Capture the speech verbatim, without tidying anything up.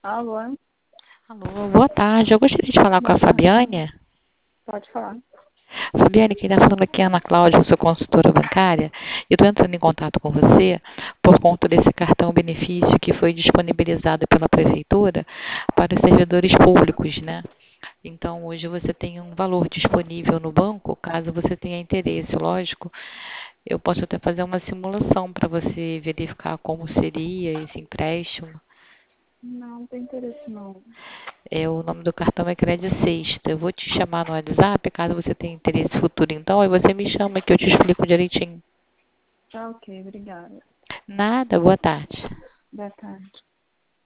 Alô? Alô, boa tarde. Eu gostaria de falar com Boa a tarde. Fabiane. Pode falar. Fabiane, quem está falando aqui é a Ana Cláudia, eu sou consultora bancária. Eu estou entrando em contato com você por conta desse cartão benefício que foi disponibilizado pela Prefeitura para os servidores públicos, né? Então, hoje você tem um valor disponível no banco, caso você tenha interesse, lógico. Eu posso até fazer uma simulação para você verificar como seria esse empréstimo. Não, não tem interesse não. É, o nome do cartão é Crédito Sexta. Eu vou te chamar no WhatsApp, caso você tenha interesse futuro, então, aí você me chama que eu te explico direitinho. Tá ok, obrigada. Nada, boa tarde. Boa tarde.